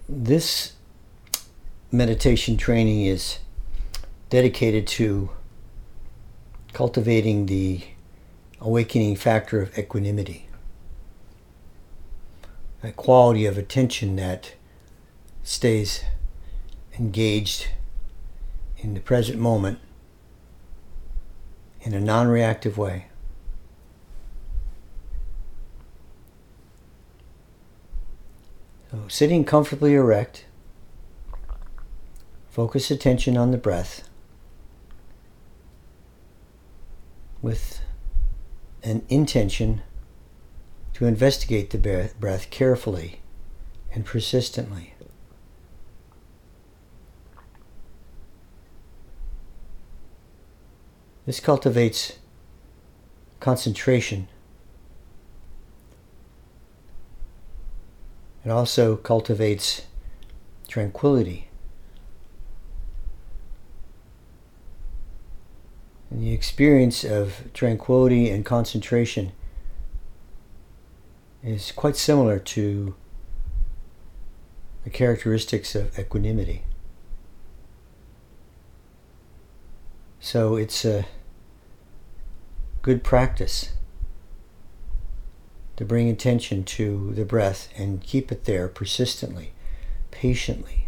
This meditation training is dedicated to cultivating the awakening factor of equanimity, that quality of attention that stays engaged in the present moment in a non-reactive way. So sitting comfortably erect, focus attention on the breath with an intention to investigate the breath carefully and persistently. This cultivates concentration. It also cultivates tranquility. And the experience of tranquility and concentration is quite similar to the characteristics of equanimity. So it's a good practice to bring attention to the breath and keep it there persistently, patiently.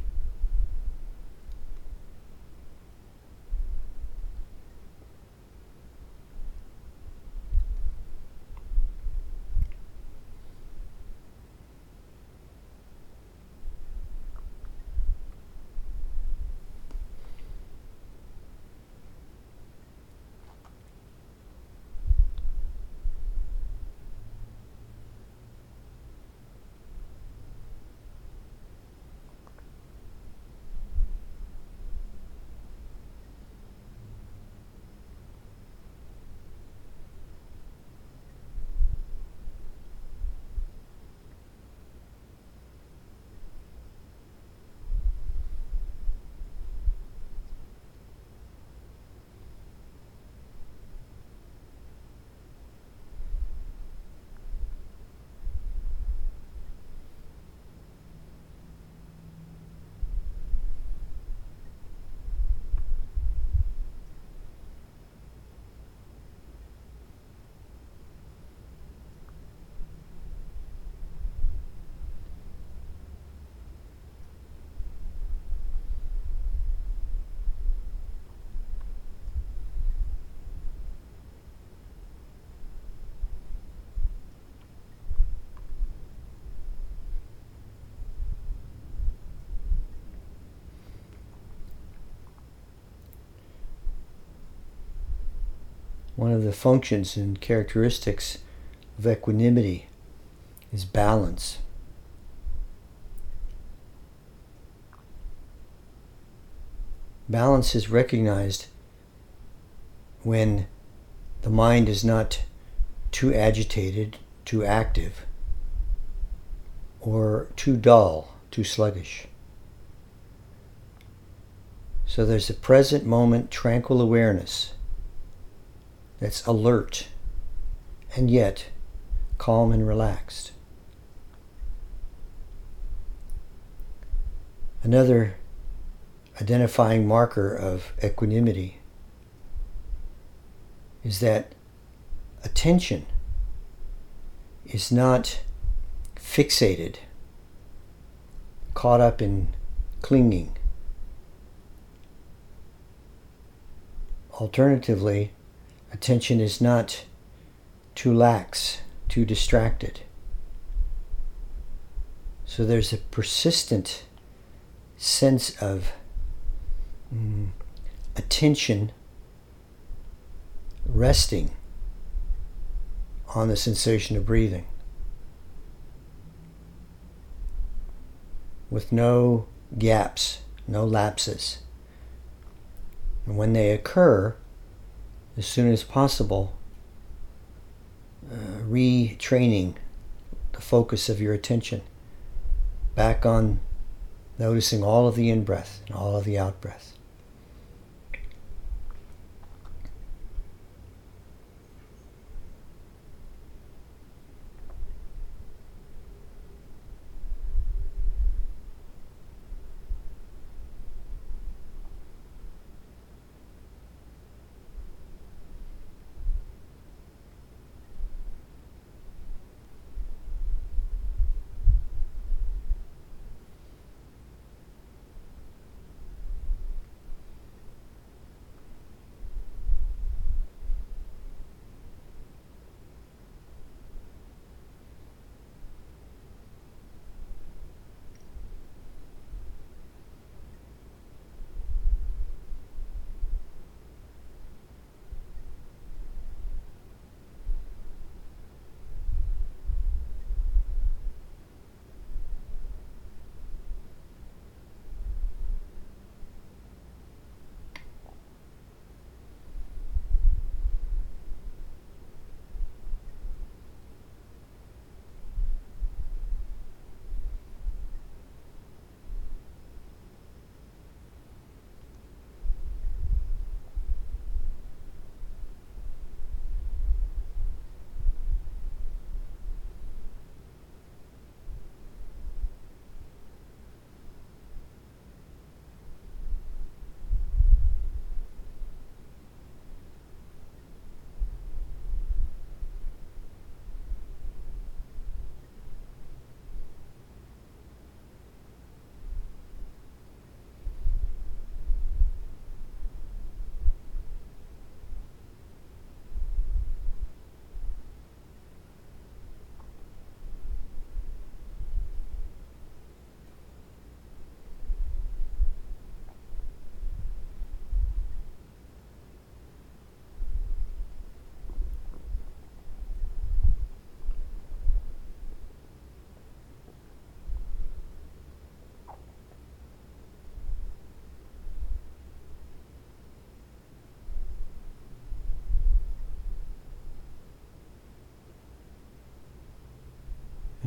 One of the functions and characteristics of equanimity is balance. Balance is recognized when the mind is not too agitated, too active, or too dull, too sluggish. So there's a present moment tranquil awareness that's alert and yet calm and relaxed. Another identifying marker of equanimity is that attention is not fixated, caught up in clinging. Alternatively, attention is not too lax, too distracted. So there's a persistent sense of attention resting on the sensation of breathing, with no gaps, no lapses. And when they occur, as soon as possible, retraining the focus of your attention back on noticing all of the in-breath and all of the out-breath.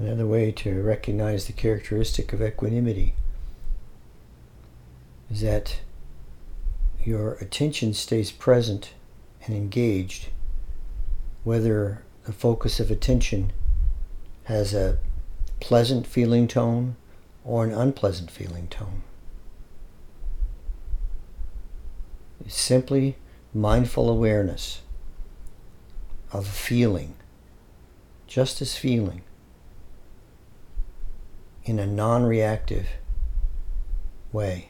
Another way to recognize the characteristic of equanimity is that your attention stays present and engaged, whether the focus of attention has a pleasant feeling tone or an unpleasant feeling tone. It's simply mindful awareness of feeling, just as feeling, in a non-reactive way.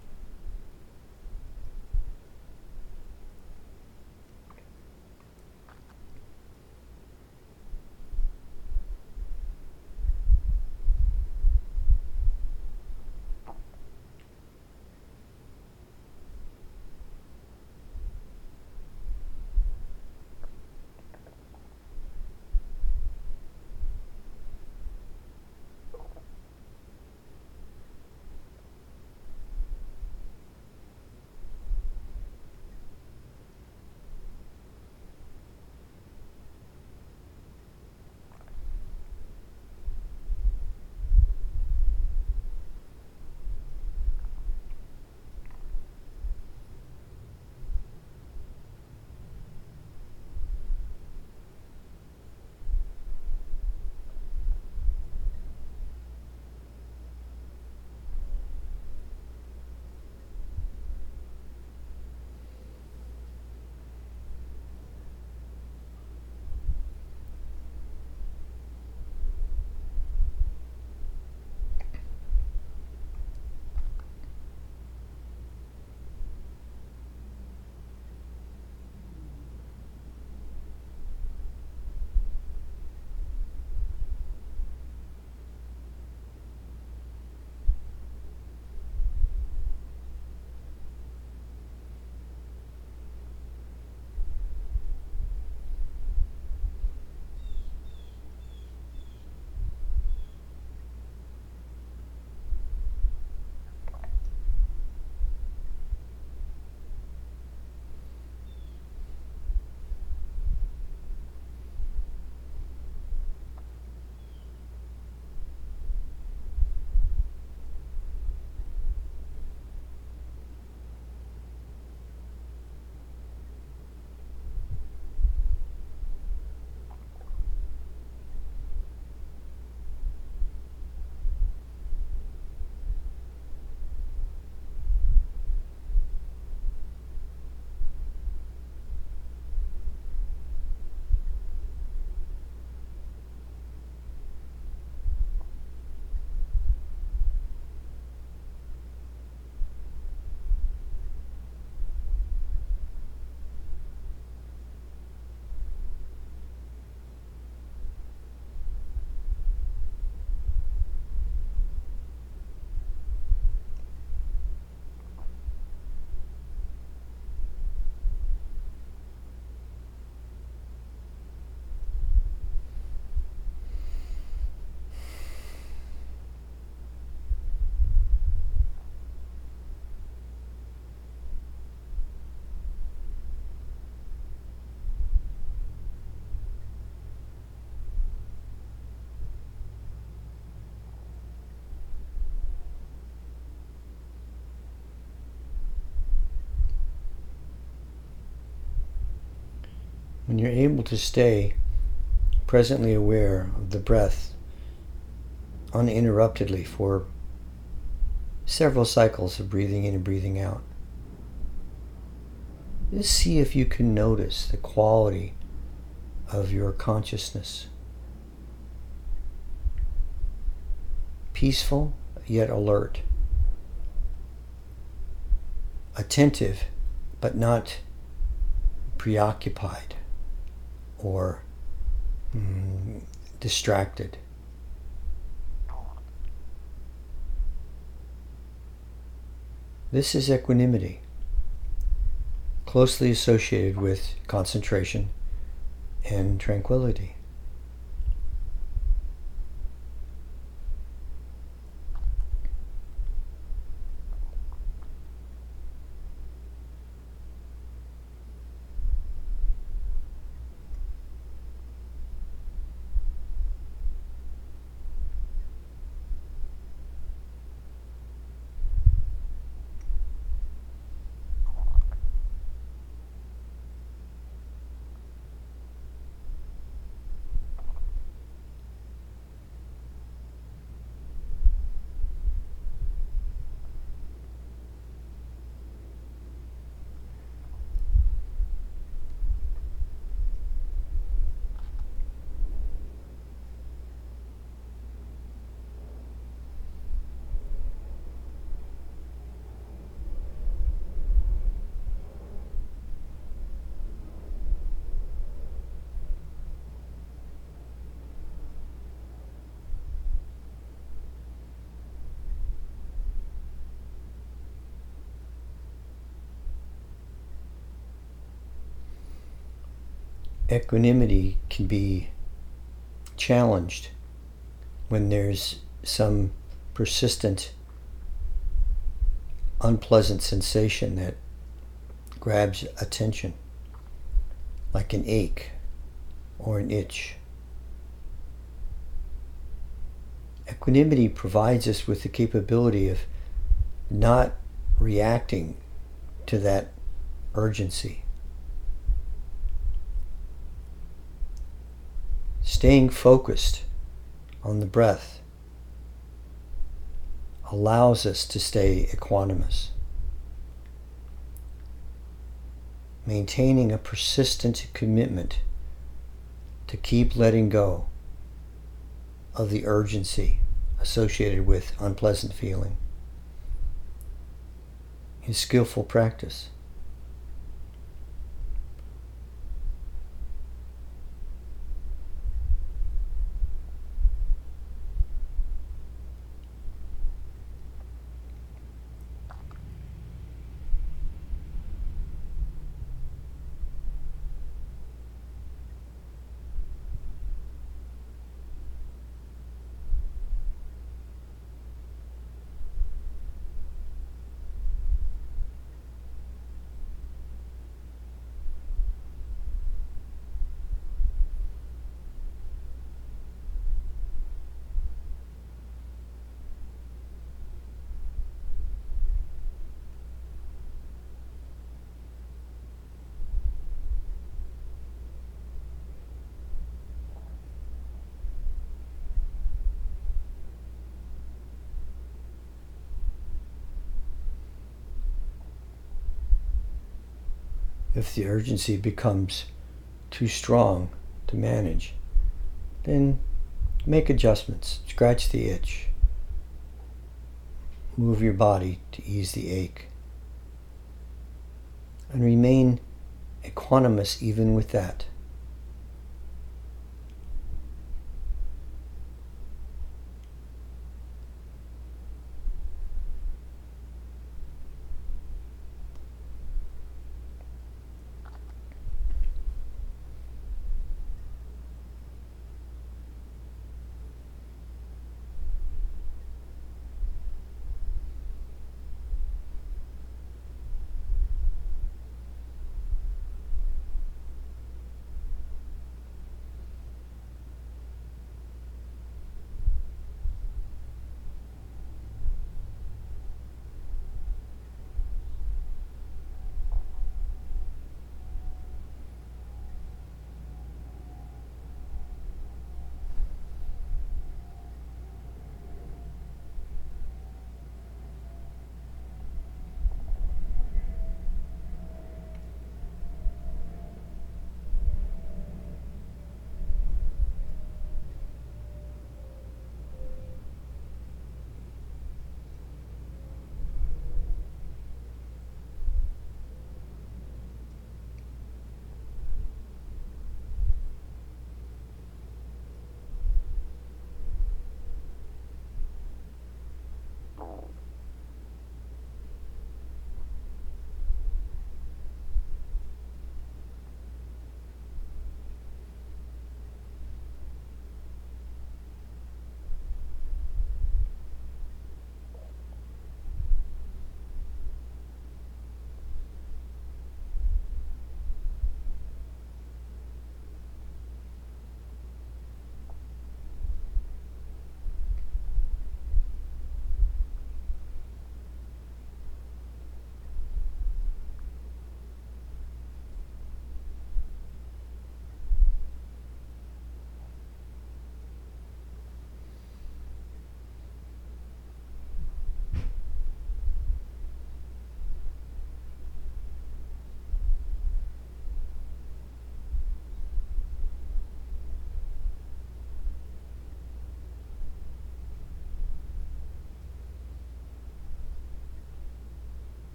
When you're able to stay presently aware of the breath uninterruptedly for several cycles of breathing in and breathing out, just see if you can notice the quality of your consciousness. Peaceful yet alert. Attentive but not preoccupied or distracted. This is equanimity, closely associated with concentration and tranquility. equanimity can be challenged when there's some persistent unpleasant sensation that grabs attention, like an ache or an itch. Equanimity provides us with the capability of not reacting to that urgency. Staying focused on the breath allows us to stay equanimous. Maintaining a persistent commitment to keep letting go of the urgency associated with unpleasant feeling is skillful practice. If the urgency becomes too strong to manage, then make adjustments. Scratch the itch. Move your body to ease the ache. And remain equanimous even with that.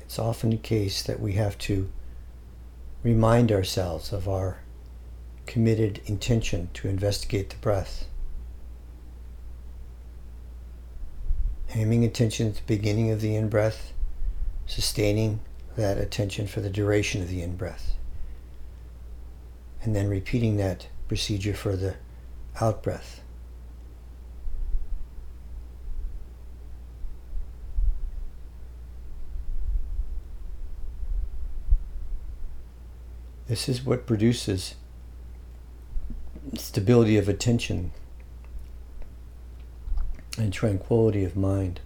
it's often the case that we have to remind ourselves of our committed intention to investigate the breath. Aiming attention at the beginning of the in-breath, sustaining that attention for the duration of the in-breath, and then repeating that procedure for the out-breath. This is what produces stability of attention and tranquility of mind.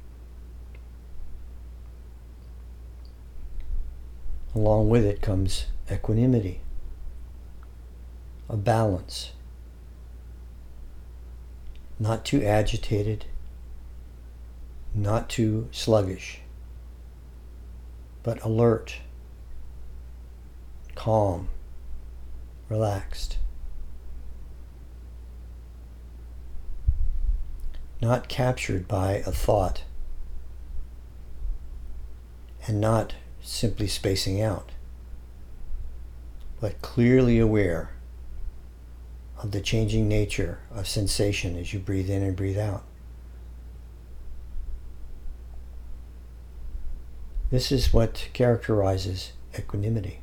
Along with it comes equanimity, a balance, not too agitated, not too sluggish, but alert, calm, relaxed. Not captured by a thought, and not simply spacing out, but clearly aware of the changing nature of sensation as you breathe in and breathe out. This is what characterizes equanimity.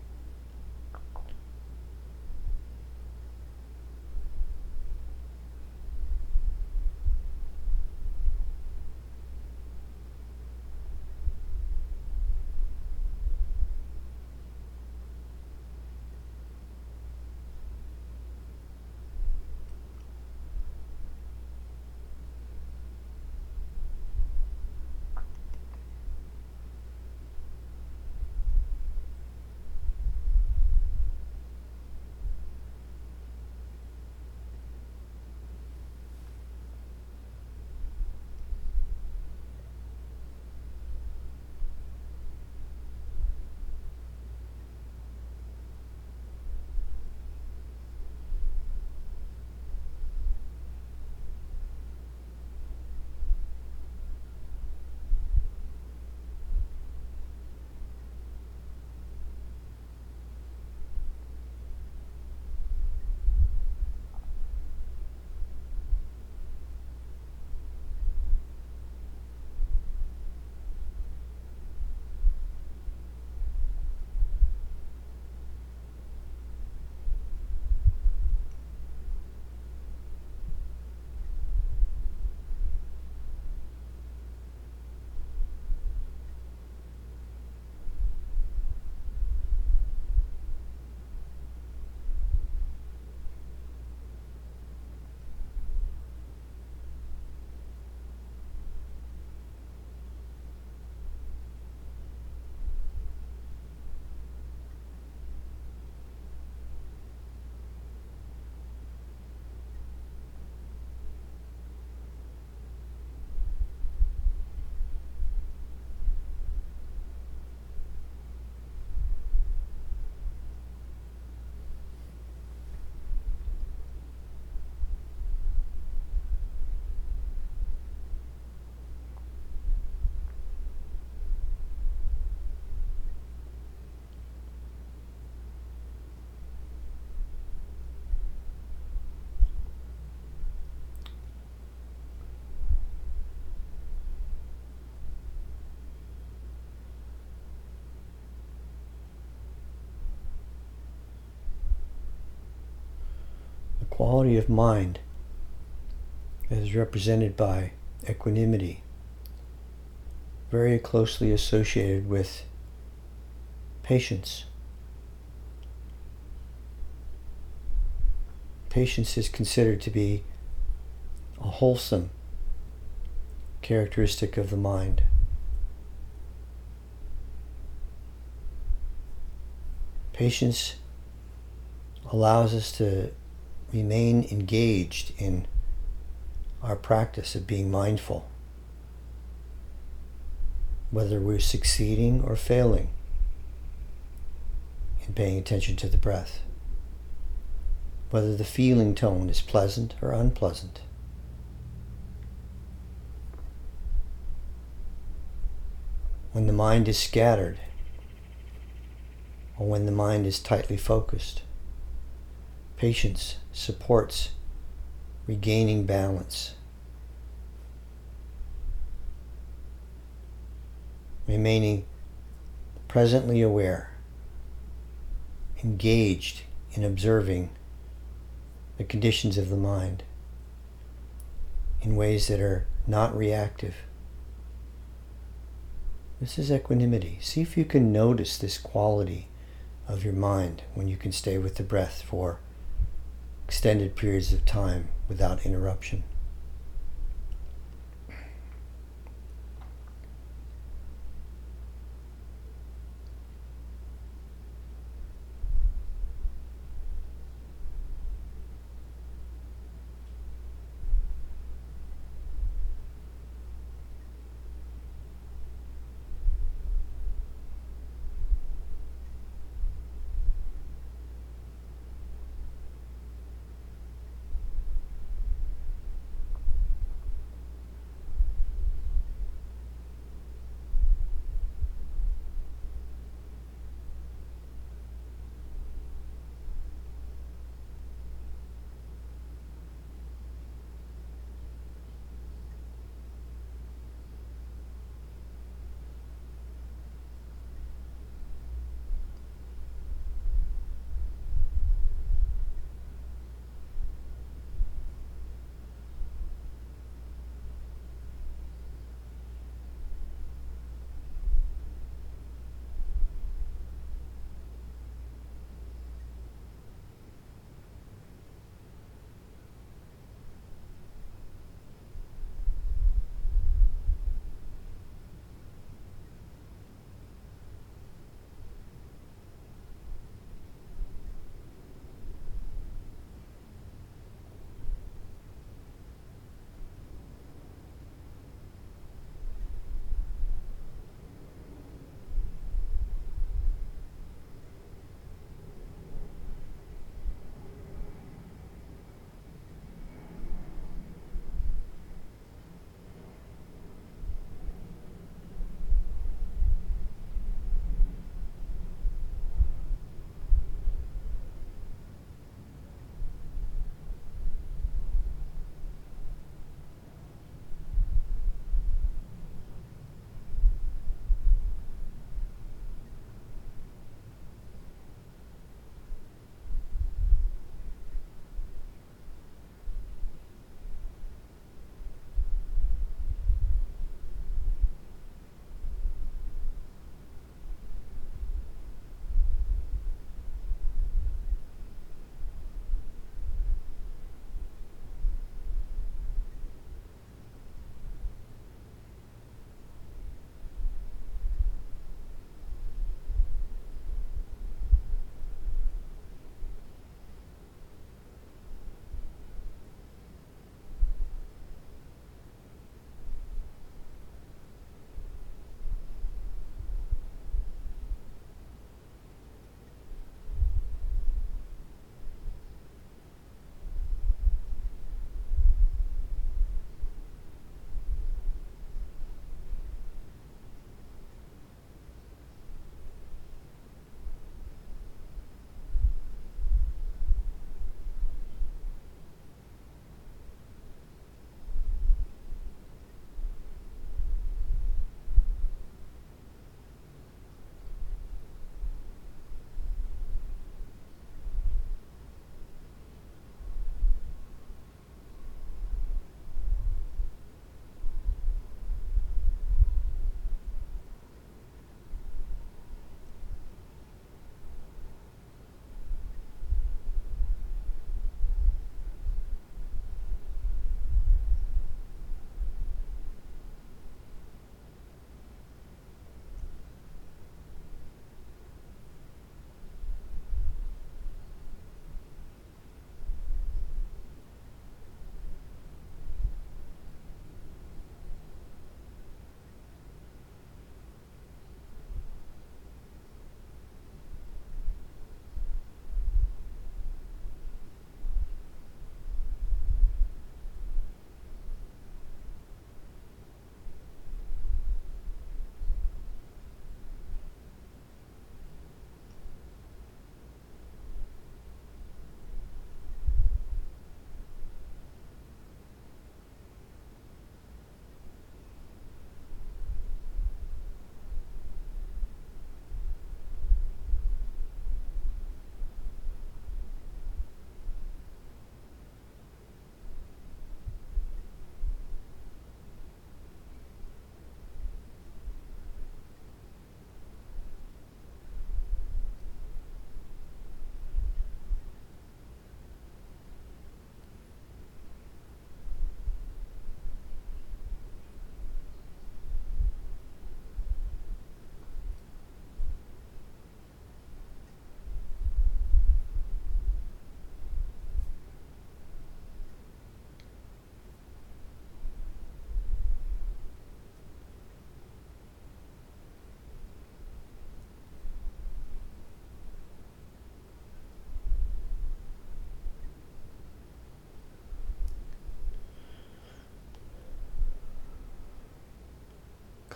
Quality of mind is represented by equanimity, very closely associated with patience. Patience is considered to be a wholesome characteristic of the mind. Patience allows us to remain engaged in our practice of being mindful, whether we're succeeding or failing in paying attention to the breath, whether the feeling tone is pleasant or unpleasant. when the mind is scattered or when the mind is tightly focused. Patience supports regaining balance. Remaining presently aware, engaged in observing the conditions of the mind in ways that are not reactive. This is equanimity. See if you can notice this quality of your mind when you can stay with the breath for extended periods of time without interruption.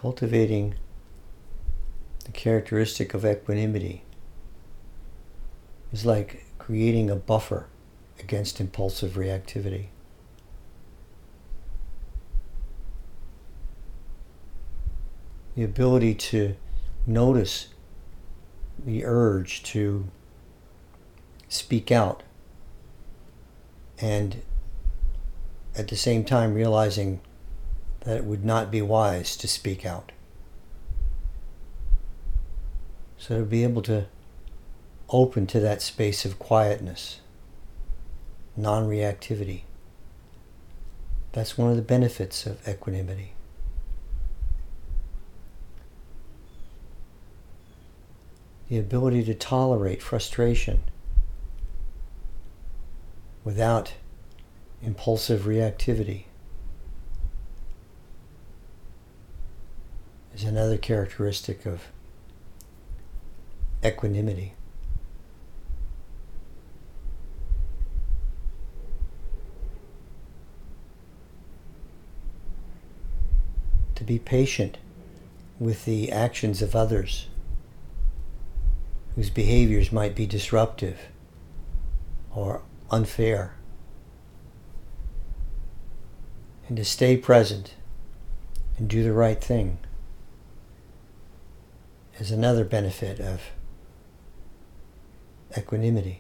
cultivating the characteristic of equanimity is like creating a buffer against impulsive reactivity. The ability to notice the urge to speak out, and at the same time realizing that it would not be wise to speak out. So to be able to open to that space of quietness, non-reactivity, that's one of the benefits of equanimity. The ability to tolerate frustration without impulsive reactivity is another characteristic of equanimity. To be patient with the actions of others whose behaviors might be disruptive or unfair, and to stay present and do the right thing is another benefit of equanimity.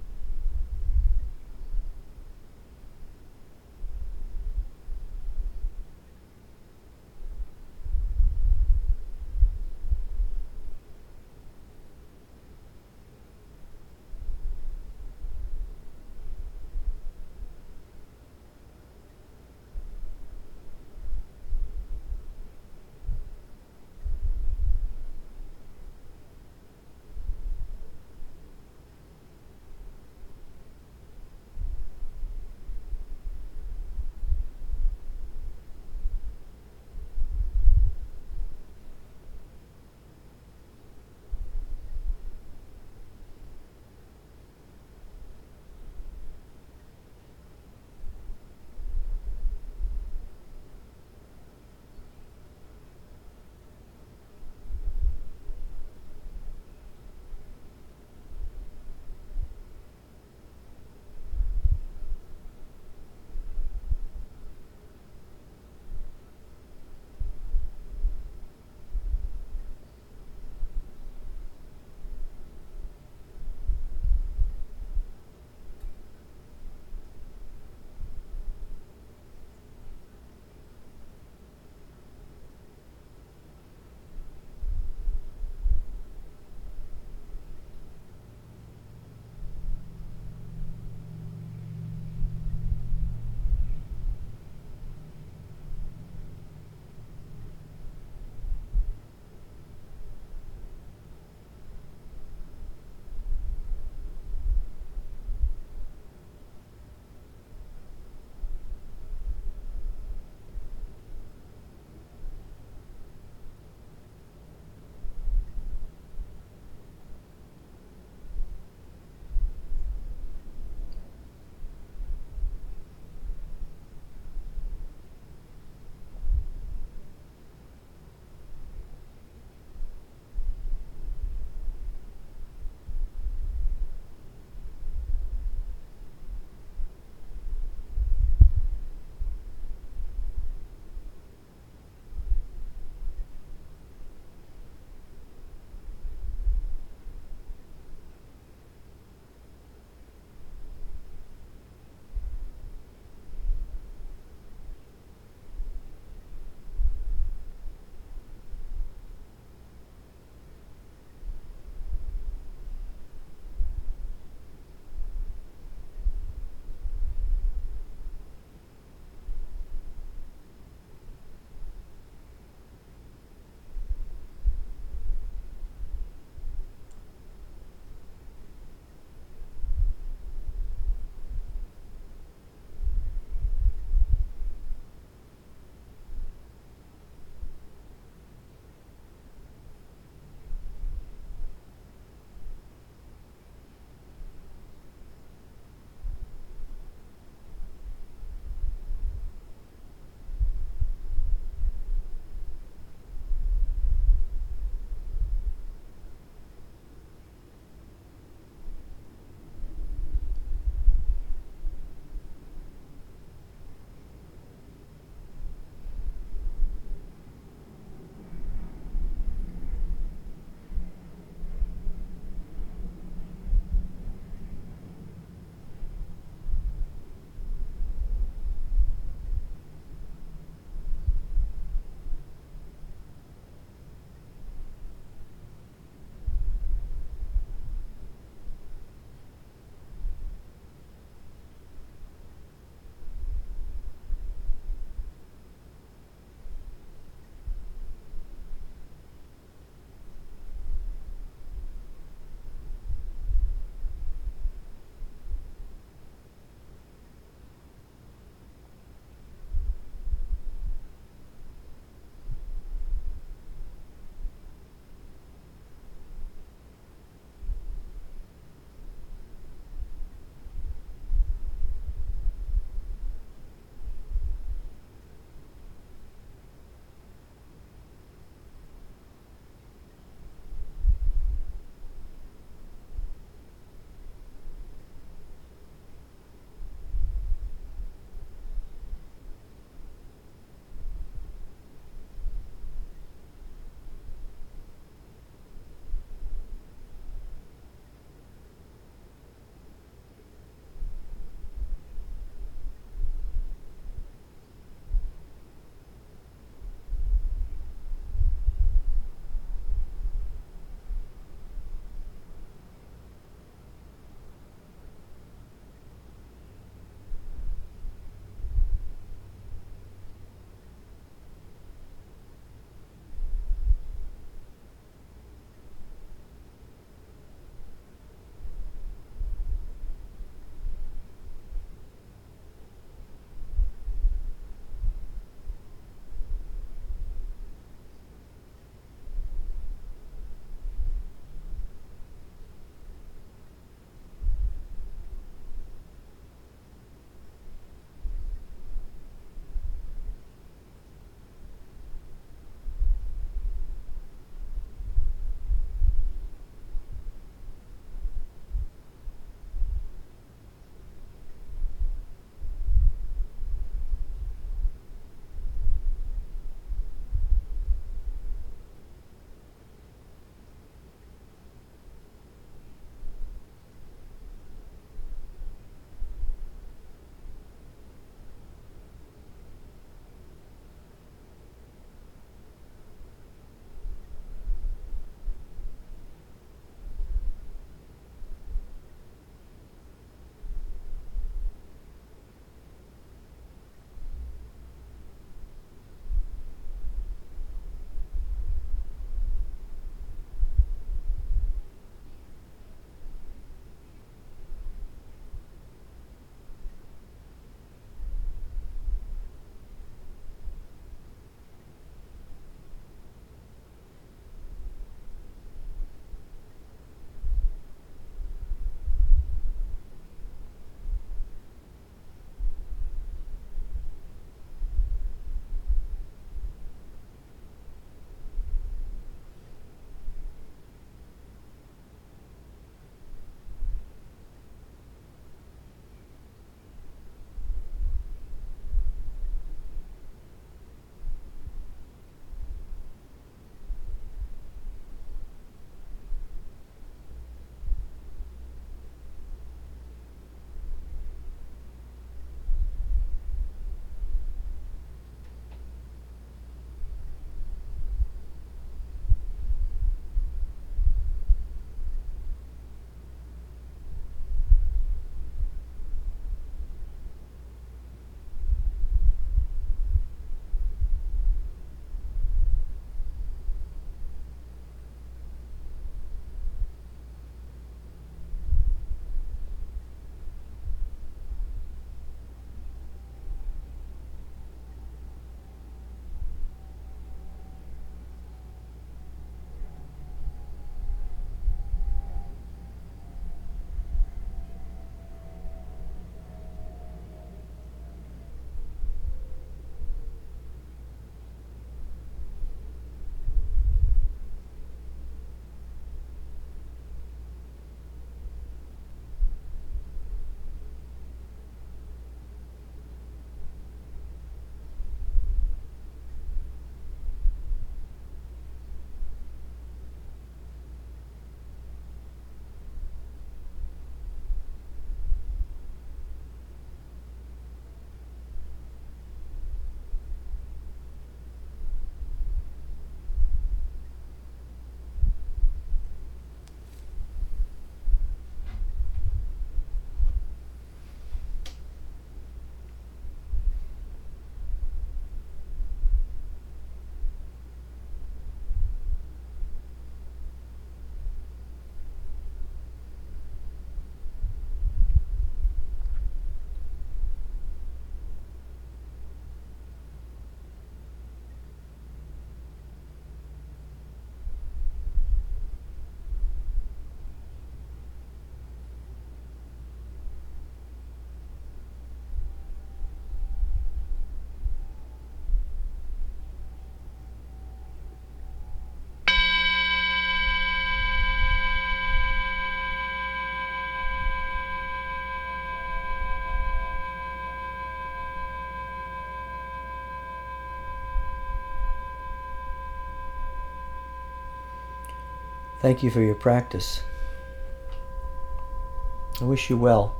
Thank you for your practice. I wish you well.